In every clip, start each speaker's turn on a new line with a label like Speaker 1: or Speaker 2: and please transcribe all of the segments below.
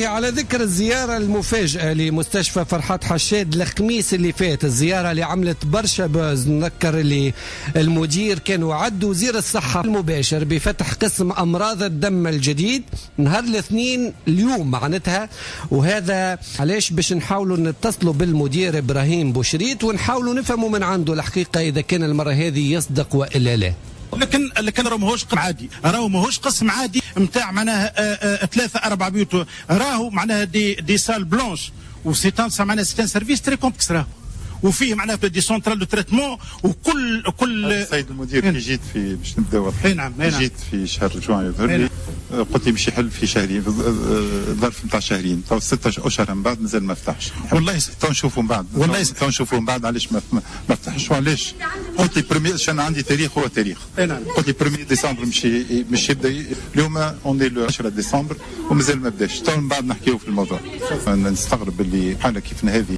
Speaker 1: باهي، على ذكر الزيارة المفاجئة لمستشفى فرحات حشاد الخميس اللي فات، الزيارة اللي عملت برشا بوز. نذكر اللي المدير كان وعد وزير الصحة المباشر بفتح قسم أمراض الدم الجديد نهار الاثنين اليوم معناتها، وهذا علاش باش نحاولوا نتصلوا بالمدير إبراهيم بوشريت ونحاولوا نفهموا من عنده الحقيقة إذا كان المرة هذه يصدق وإلا لا.
Speaker 2: لكن راهو ماهوش قسم عادي، راهو ماهوش قسم عادي نتاع معناها 3-4 بيوت، راهو معناها دي سال بلونش وسيتان معناها سيتان سيرفيس تري كومبلكس، راهو وفيه معناها دي سونترال دو تريتمون وكل
Speaker 3: السيد المدير كي جيت في باش نبداو جيت في شهر جوان يظهر لي، قلت لي باش يحل في شهرين، ظرف نتاع شهرين، تو 6 اشهر من بعد مازال ما فتحش.
Speaker 2: والله
Speaker 3: تو نشوفوا من بعد، والله تو نشوفوا من بعد علاش ما فتحش وعلاش. قلت لي بريمير عشان عندي تاريخ، هو تاريخ. قلت لي 1 ديسمبر مش يبدا، اليوم اوني 10 ديسمبر ومازال ما بداش، تو من بعد نحكيو في الموضوع. نستغرب اللي حاله كيفنا هذه.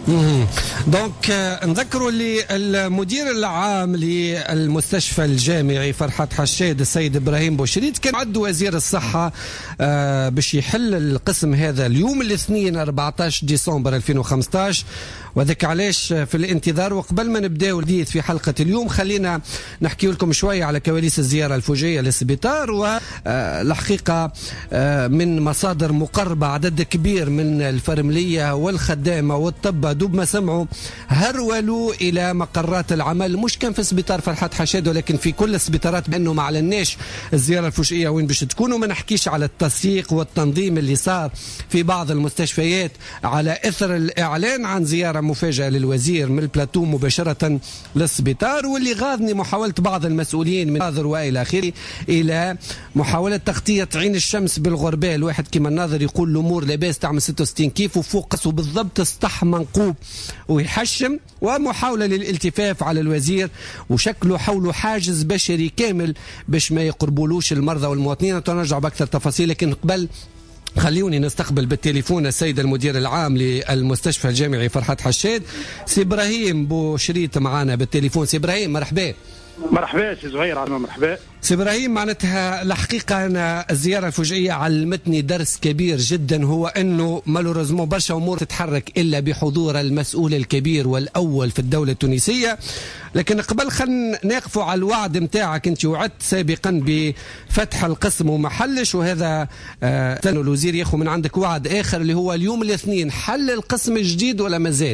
Speaker 1: دونك نذكروا اللي المدير العام للمستشفى الجامعي فرحات حشاد السيد إبراهيم بوشريت كان عد وزير الصحة باش يحل القسم هذا اليوم الاثنين 14 ديسمبر 2015، وذاك علاش في الانتظار. وقبل ما نبداو الحديث في حلقة اليوم خلينا نحكي لكم شوية على كواليس الزيارة الفوجية للسبيطار. والحقيقة من مصادر مقربة عدد كبير من الفرملية والخدامة والطب دوب ما سمعوا هرولوا إلى مقرات العمل، مش كان في سبيطار فرحات حشاد ولكن في كل السبيطارات، بأنه ما علناش الزيارة الفوجية وين باش تكون، وما نحكيش على التسييق والتنظيم اللي صار في بعض المستشفيات على إثر الإعلان عن زيارة مفاجئة للوزير من البلاتو مباشرة للسبيطار، واللي غاضني محاولة بعض المسؤولين من ناظر وإلى آخره إلى محاولة تغطية عين الشمس بالغرباء. الواحد كما الناظر يقول الأمور لاباس تعمل 66 كيف وفوقسه بالضبط سطح منقوب ويحشم، ومحاولة للالتفاف على الوزير وشكله حوله حاجز بشري كامل باش ما يقربولوش المرضى والمواطنين. تنرجع بأكثر تفاصيل، لكن قبل خليوني نستقبل بالتليفون السيد المدير العام للمستشفى الجامعي فرحات حشاد سي إبراهيم بوشريت معنا بالتليفون. سي إبراهيم مرحبا.
Speaker 4: مرحبا سي زهير. مرحبا
Speaker 1: سي إبراهيم. معناتها الحقيقة أنا الزيارة الفوجئية علمتني درس كبير جدا، هو أنه مالوريزمون برشا أمور تتحرك إلا بحضور المسؤول الكبير والأول في الدولة التونسية. لكن قبل خلينا نقفوا على الوعد متاعك، أنت وعدت سابقا بفتح القسم وما حلش، وهذا الوزير ياخذ من عندك وعد آخر اللي هو اليوم الاثنين، حل القسم الجديد ولا مازال؟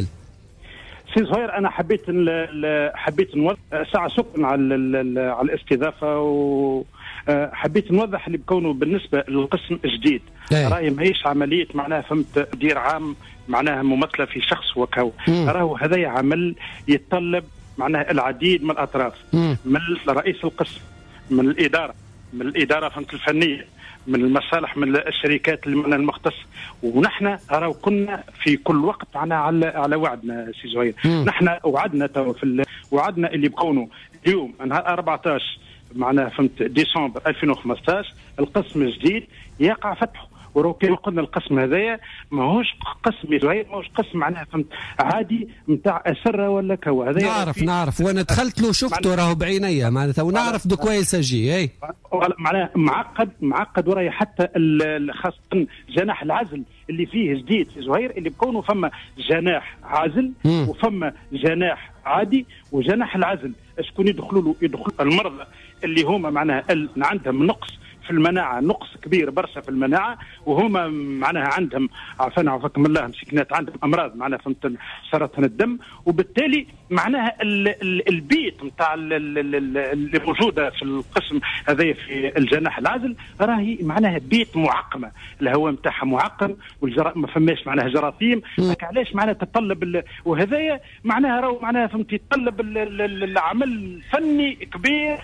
Speaker 4: سي زهير أنا حبيت نوضح ساعة شكرا على الاستضافة، وحبيت نوضح اللي بكونه بالنسبة للقسم الجديد راهي ماهيش عملية معناها فهمت مدير عام معناها ممثلة في شخص وكو، راهو هذا عمل يتطلب معناها العديد من الأطراف، من رئيس القسم، من الإدارة فهمت الفنية، من المصالح، من الشركات المختصة. ونحن راهو كنا في كل وقت على وعدنا سي زهير. نحن وعدنا وعدنا اللي بكونوا اليوم نهار 14 معناها فهمت ديسمبر 2015 القسم الجديد يقع فتحه. ورو كما قلنا القسم هذايا ماهوش قسم زهير، ماهوش قسم معناها فهمت عادي نتاع أسرة ولا كوا. هذايا
Speaker 1: نعرف وانا دخلت له شفته راهو بعينيا معناتها، ونعرف دو كويس اجي اي
Speaker 4: معناها معقد وراي حتى خاصة جناح العزل اللي فيه جديد في زهير، اللي بكونه فما جناح عازل وفما جناح عادي. وجناح العزل شكون يدخلوا المرضى اللي هما معناها عندهم نقص في المناعة، نقص كبير برشا في المناعة، وهما معناها عندهم عفانا عفاكم الله مسكنات عندهم أمراض معناها فهمت سرطان الدم، وبالتالي معناها البيت نتاع اللي موجودة في القسم هذا في الجناح العازل راهي معناها بيت معقمة، الهواء نتاعها معقم ما فماش معناها جراثيم. علاش معناها تطلب وهذايا معناها راهو معناها فهمت يتطلب العمل فني كبير.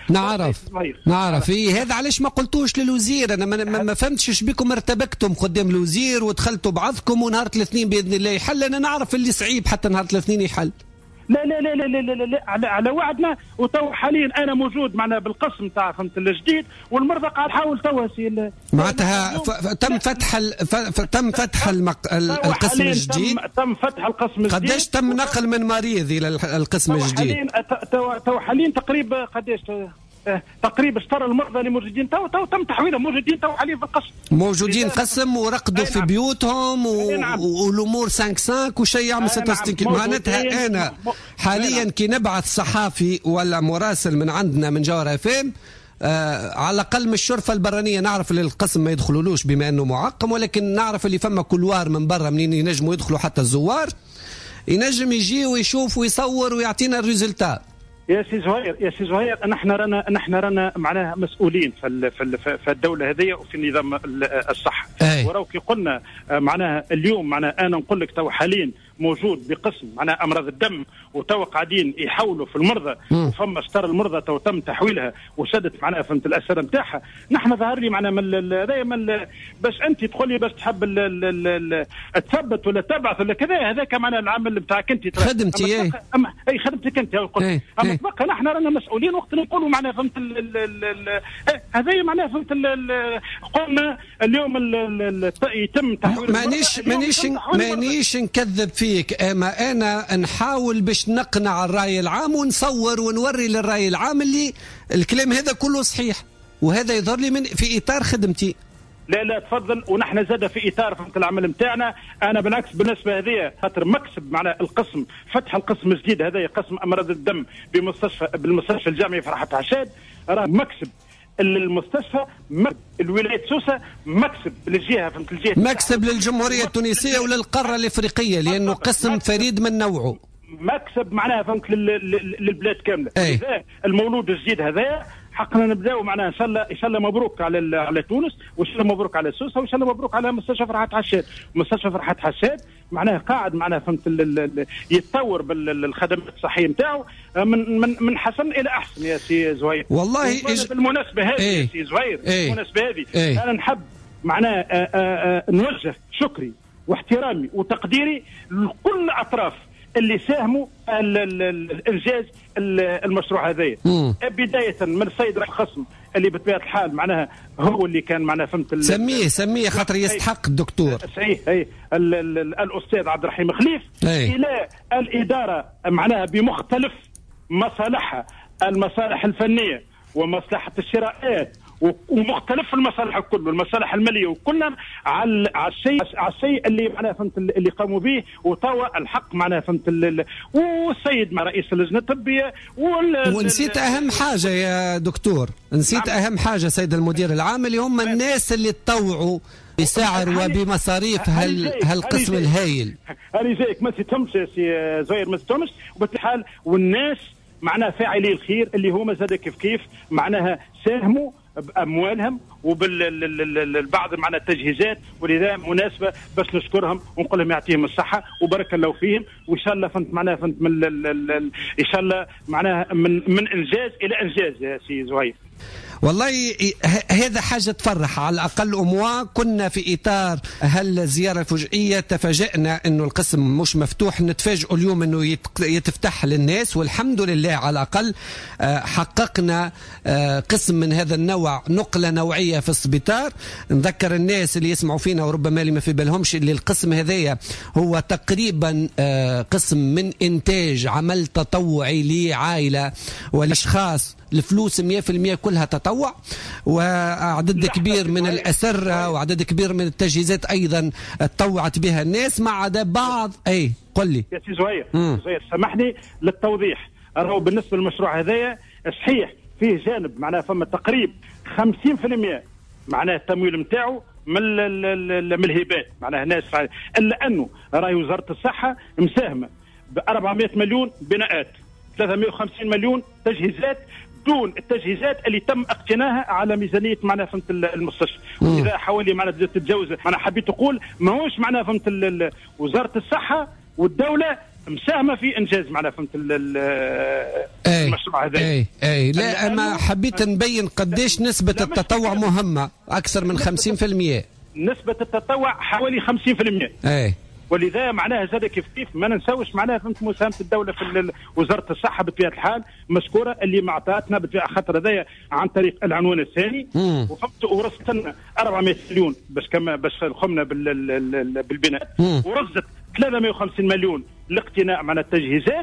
Speaker 1: نعرف هذا علاش ما قلتوش للوزير. انا ما فهمتش ايش بكم ارتبكتم قدام الوزير ودخلتوا بعضكم ونهار الاثنين باذن الله يحل. انا نعرف اللي صعيب حتى نهار الاثنين يحل.
Speaker 4: لا لا لا لا لا, لا, لا على وعدنا. وتو حاليا انا موجود معنا بالقسم تاع فهمت الجديد، والمرضى قاعد تحاول تواسي
Speaker 1: معناتها تم فتح القسم الجديد.
Speaker 4: تم فتح القسم الجديد.
Speaker 1: قداش تم نقل من مريض الى القسم الجديد؟
Speaker 4: تو حاليا تقريبا قداش تقريبا اشترى المرضى اللي موجودين تم تحويلهم، موجودين حاليا في القسم،
Speaker 1: موجودين قسم ورقدوا في بيوتهم والامور 5 وشيء يعمل 66. معناتها انا حاليا كي نبعث صحافي ولا مراسل من عندنا من جوهر FM على الاقل من الشرفه البرانيه نعرف اللي القسم ما يدخلولوش بما انه معقم، ولكن نعرف اللي فما كلوار من برا منين ينجموا يدخلوا حتى الزوار، ينجم يجي ويشوف ويصور ويعطينا الريزلتا.
Speaker 4: يا سي زهير نحن رانا معناها مسؤولين في الدوله هذه وفي نظام الصحه. ولو كي قلنا معناها اليوم معناها انا نقول لك تو حاليا موجود بقسم معناها امراض الدم وتو قاعدين يحولوا في المرضى وفما اشترى المرضى تو تم تحويلها وشدت معناها فهمت الاسره نتاعها. نحن ظهر لي معناها دائما باش انت تقول لي باش تحب تثبت ولا تبعث ولا كذا، هذاك معناها العمل نتاعك انت
Speaker 1: خدمتي.
Speaker 4: اي خدمتك انت قلت اما تبقى نحن رانا مسؤولين وقت نقولوا معناها فهمت هذا معناها فهمت قلنا اليوم يتم تحويل.
Speaker 1: مانيش نكذب فيك، اما انا نحاول باش نقنع الرأي العام ونصور ونوري للرأي العام اللي الكلام هذا كله صحيح، وهذا يظهر لي من في اطار خدمتي.
Speaker 4: لا تفضل، ونحن زاد في اطار فهمت العمل نتاعنا. انا بالعكس بالنسبه هذه خاطر مكسب معنا القسم، فتح القسم الجديد هذا قسم امراض الدم بالمستشفى الجامعي فرحات حشاد، راه مكسب المستشفى، الولاية سوسة، مكسب للجهة فهمت الجهة،
Speaker 1: مكسب للجمهورية التونسية وللقارة الإفريقية لأنه قسم فريد من نوعه،
Speaker 4: مكسب معناها فهمت للبلاد كاملة. المولود الجديد هذا حقنا نبداو معناها ان شاء الله مبروك على تونس، وان شاء الله مبروك على سوسه، وان شاء الله مبروك على مستشفى فرحات حشاد. مستشفى فرحات حشاد معناها قاعد معناها فهمت يتطور بالخدمات الصحيه نتاعو من حسن الى احسن يا سي زهير.
Speaker 1: والله
Speaker 4: بالمناسبه هذه يا سي زهير بالمناسبه هذه انا نحب معناها نوجه شكري واحترامي وتقديري لكل اطراف اللي ساهموا الانجاز المشروع هذايا، بدايه من السيد رئيس الخصم اللي بطبيعه الحال معناها هو اللي كان معناها فهمت
Speaker 1: سميه خاطر يستحق الدكتور
Speaker 4: صحيح الاستاذ عبد الرحيم خليف الى الاداره معناها بمختلف مصالحها، المصالح الفنيه ومصلحه الشراءات ومختلف المصالح الكل والمصالح الماليه وكلنا على الشيء اللي معناها فهمت اللي قاموا به، وطوى الحق معناها فهمت والسيد مع رئيس اللجنه الطبيه
Speaker 1: ونسيت اهم حاجه يا دكتور، نسيت اهم حاجه سيد المدير العام اللي هم الناس اللي تطوعوا بسعر وبمصاريف هالقسم الهائل.
Speaker 4: هذه جايك ما تتمش يا سي زهير، ما تتمش وبالحال والناس معناها فاعلي الخير اللي هما زاد كيف معناها ساهموا باموالهم وبالبعض معنا التجهيزات، ولذا مناسبه باش نشكرهم ونقول لهم يعطيهم الصحه وبارك الله فيهم، وان شاء الله فهمت معناها فهمت ان شاء الله معناها من انجاز الى انجاز يا سي زهير.
Speaker 1: والله هذا حاجة تفرح على الأقل أموا. كنا في إطار هالزيارة الفجئية تفاجئنا أنه القسم مش مفتوح، نتفاجئوا اليوم أنه يتفتح للناس، والحمد لله على الأقل حققنا قسم من هذا النوع، نقلة نوعية في السبيطار. نذكر الناس اللي يسمعوا فينا وربما اللي ما في بالهمش اللي القسم هذايا هو تقريبا قسم من إنتاج عمل تطوعي لعائلة والأشخاص، الفلوس 100% كلها تطوع، وعدد كبير من الأسرة وعدد كبير من التجهيزات أيضا تطوعت بها الناس، ما عدا بعض. قل لي
Speaker 4: يا سي زهير سامحني للتوضيح، راهو بالنسبة للمشروع هذايا صحيح فيه جانب معناه فما تقريب 50% معناه التمويل نتاعو من الهبات معناه ناس، الا انه راهي وزارة الصحة مساهمة ب 400 مليون بناءات، 350 مليون تجهيزات، دون التجهيزات اللي تم اقتناها على ميزانيه معناها فهمت المستشفى، واذا حوالي معناها تتجاوز. انا حبيت اقول ماهوش معناها فهمت وزاره الصحه والدوله مساهمه في انجاز معناها فهمت المشروع هذا.
Speaker 1: لا انا حبيت نبين قديش نسبه التطوع مهمه، اكثر من 50%.
Speaker 4: نسبه التطوع حوالي 50%. ولذا معناها زاد كيف ما ننساوش معناها فهمت مساهمه الدوله في وزاره الصحه بطبيعه الحال مشكوره، اللي معطاتنا بطبيعه خاطر هذايا عن طريق العنوان الثاني، وفهمت ورصتنا 400 مليون باش قمنا بالبناء، ورصت 350 مليون لاقتناء معناها التجهيزات،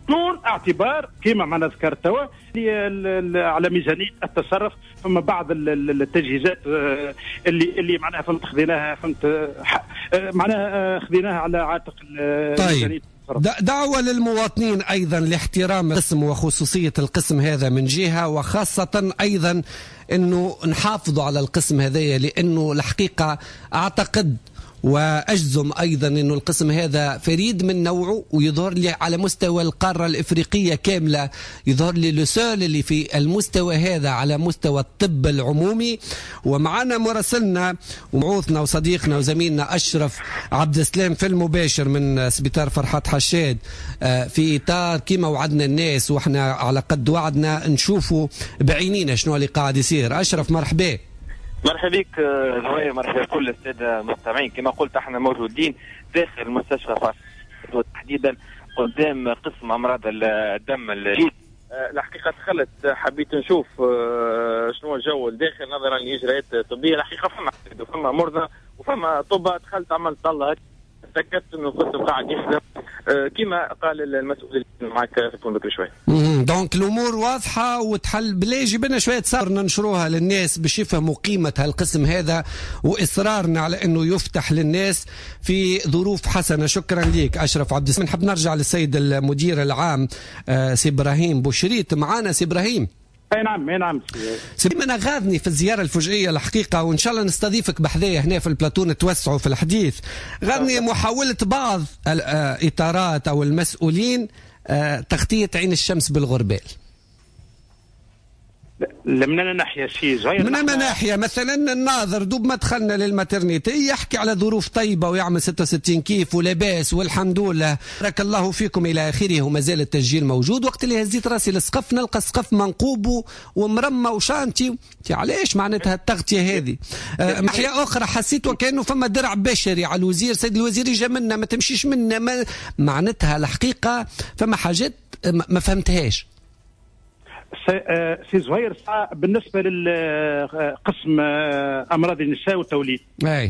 Speaker 4: بدون اعتبار كما معنا ذكر توا على ميزانيه التصرف. فما بعض التجهيزات اللي معناها فهمت خذيناها معناها خذيناها على عاتق
Speaker 1: طيب. دعوة للمواطنين أيضا لاحترام القسم وخصوصية القسم هذا من جهة، وخاصة أيضا أنه نحافظوا على القسم هذا، لأنه الحقيقة أعتقد وأجزم أيضا أنه القسم هذا فريد من نوعه، ويظهر لي على مستوى القارة الإفريقية كاملة، يظهر لي لسول اللي في المستوى هذا على مستوى الطب العمومي. ومعنا مراسلنا ومعوثنا وصديقنا وزميلنا أشرف عبد السلام في المباشر من سبيطار فرحات حشاد، في إطار كما وعدنا الناس وإحنا على قد وعدنا نشوفوا بعينينا شنو اللي قاعد يصير. أشرف مرحبا.
Speaker 5: مرحبا بك زهير، مرحبا بكل الساده المستمعين. كما قلت احنا موجودين داخل المستشفى فرحات تحديدا قدام قسم امراض الدم الجديد. الحقيقه دخلت حبيت نشوف شنو الجو الداخل نظرا لاجراءات طبيه. الحقيقه فما مرضى وفما طب. دخلت عملت طلعت تاكدت انه القسم قاعد يخدم كما قال المسؤول معك تكون بكري شوي.
Speaker 1: دونك الامور واضحه وتحل. بلا يجيب لنا شويه صار ننشروها للناس باش يفهموا قيمه هالقسم هذا واصرارنا على انه يفتح للناس في ظروف حسنه. شكرا لك اشرف عبد السلام. نحب نرجع للسيد المدير العام سي ابراهيم بوشريط. معانا سي ابراهيم.
Speaker 4: اي نعم
Speaker 1: سيدي. انا غاضني في الزياره الفجئيه الحقيقه، وان شاء الله نستضيفك بحذايا هنا في البلاتون توسعوا في الحديث. غاضني محاوله بعض الاطارات او المسؤولين تغطيه عين الشمس بالغربال.
Speaker 4: من ناحيه سي زهير،
Speaker 1: من ناحيه مثلا الناظر دوب ما دخلنا للماترنيتي يحكي على ظروف طيبه ويعمل 66 كيف ولاباس والحمد لله بارك الله فيكم الى اخره، وما زال التسجيل موجود. وقت اللي هزيت راسي للسقف نلقى السقف منقوب ومرمى وشانتي. علاش معناتها التغطيه هذه؟ ناحيه اخرى حسيت وكانه فما درع بشري على الوزير. سيد الوزير يجي منا ما تمشيش منا معناتها الحقيقه فما حاجات ما فهمتهاش.
Speaker 4: سي زهير بالنسبه للقسم امراض النساء والتوليد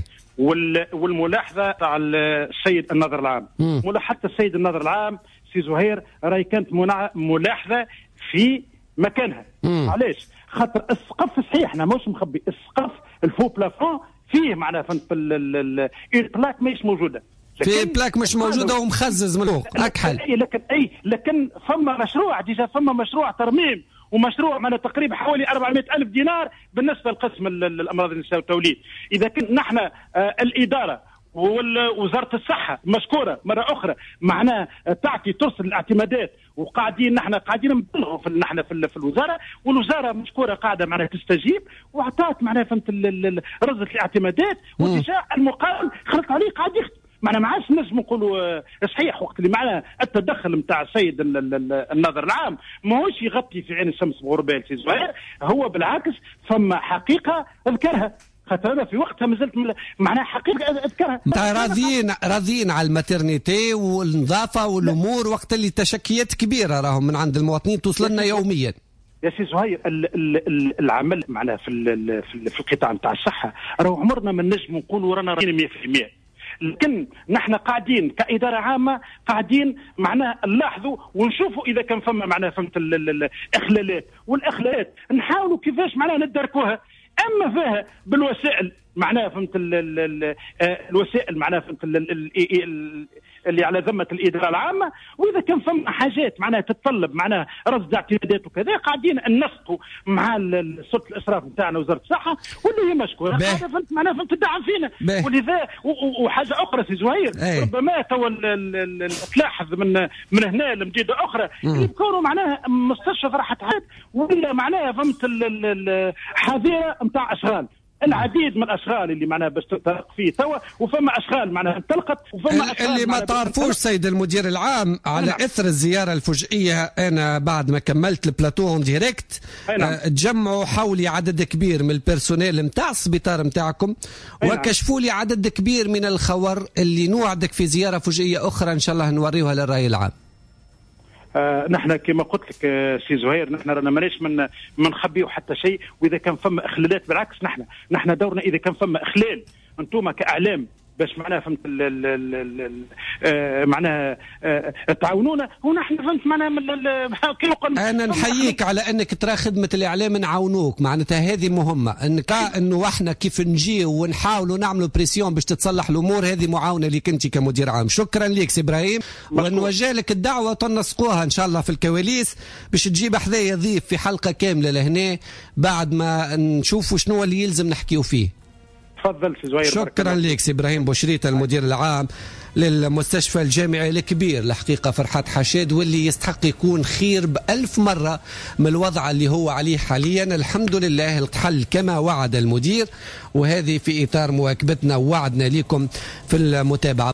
Speaker 4: والملاحظه تاع السيد الناظر العام، حتى السيد الناظر العام سي زهير راهي كانت ملاحظه في مكانها. علاش؟ خاطر السقف صحيح احنا مش مخبي السقف الفو بلافون فيه معناها في البلاك ماهيش موجوده،
Speaker 1: في بلاك مش موجوده ومخزز من فوق اكحل.
Speaker 4: لكن فما مشروع ديجا، فما مشروع ترميم ومشروع معنا تقريبا حوالي 400,000 دينار بالنسبه لقسم الامراض النساء والتوليد. اذا كنا نحن الاداره ووزاره الصحه مشكوره مره اخرى معناه تعطي ترسل الاعتمادات، وقاعدين نحن قاعدين نبلغوا نحن في الوزاره، والوزاره مشكوره قاعده معناها تستجيب وعطات معناها فهمت رصدت الاعتمادات، وديجا المقاول خلط عليه قاعد يخدم. معنا ما عادش نجم نقولوا صحيح وقت اللي معنا التدخل نتاع السيد الناظر العام ماهوش يغطي في عين الشمس بغربال سي زهير، هو بالعكس فما حقيقه اذكرها، خاطر انا في وقتها مازلت معناها حقيقه اذكرها.
Speaker 1: راضيين على الماترنيتي والنظافه والامور وقت اللي تشكيات كبيره راهم من عند المواطنين توصل لنا يوميا.
Speaker 4: يا سي زهير العمل معناها في القطاع نتاع الصحه راهو عمرنا ما نجم نقولوا رانا راضيين 100%، لكن نحن قاعدين كإدارة عامة قاعدين معناها نلاحظوا ونشوفوا إذا كان فما معناها فهمت الإخلالات، والإخلالات نحاولوا كيفاش معناها ندركوها، أما فيها بالوسائل معناها فهمت الوسائل معناها فهمت اللي على ذمة الإدارة العامة، وإذا كان فما حاجات معناها تتطلب معناها رصد اعتمادات وكذا قاعدين نسقوا مع سلطة الإسراف نتاعنا وزارة الصحة واللي هي مشكورة فهمت معناها فهمت تدعم فينا. ولذا وحاجة أخرى سي زهير ربما توا تلاحظ من هنا لمديدة أخرى اللي بكونوا معناها مستشفى فرحات حياة ولا معناها فهمت حظيرة نتاع أشغال، العديد من الاشغال اللي معناها باش تترق فيه توا، وفما اشغال معناها انطلقت وفما اشغال
Speaker 1: اللي ما تعرفوش سيد المدير العام على اثر الزياره الفجئيه. انا بعد ما كملت البلاتون ديريكت تجمعوا حولي عدد كبير من البيرسونيل نتاع السبيطار نتاعكم وكشفوا لي عدد كبير من الخور اللي نوعدك في زياره فجئيه اخرى ان شاء الله نوريوها للراي العام.
Speaker 4: نحن كما قلت لك سي زهير نحن رانا ماناش من نخبيو حتى شيء، واذا كان فما اخلالات بالعكس نحن دورنا اذا كان فما اخلال انتم كاعلام باش معناها فهمت معناها تعاونونا ونحن فهمت معناها
Speaker 1: انا نحييك على انك ترى خدمه الاعلام نعاونوك، معناتها هذه مهمه، انه احنا كيف نجيو ونحاولوا نعملوا بريسيون باش تتصلح الامور، هذه معاونه لك انت كمدير عام. شكرا لك سي ابراهيم، ونوجه لك الدعوه وتنسقوها ان شاء الله في الكواليس باش تجيب حذايا ضيف في حلقه كامله لهنا بعد ما نشوفوا شنو اللي يلزم نحكيو فيه.
Speaker 4: تفضل سي زهير.
Speaker 1: شكرا لك سي ابراهيم بوشريط المدير العام للمستشفى الجامعي الكبير، الحقيقة فرحات حشاد، واللي يستحق يكون خير ب1000 مرة من الوضع اللي هو عليه حاليا. الحمد لله الحل كما وعد المدير، وهذه في إطار مواكبتنا ووعدنا لكم في المتابعة.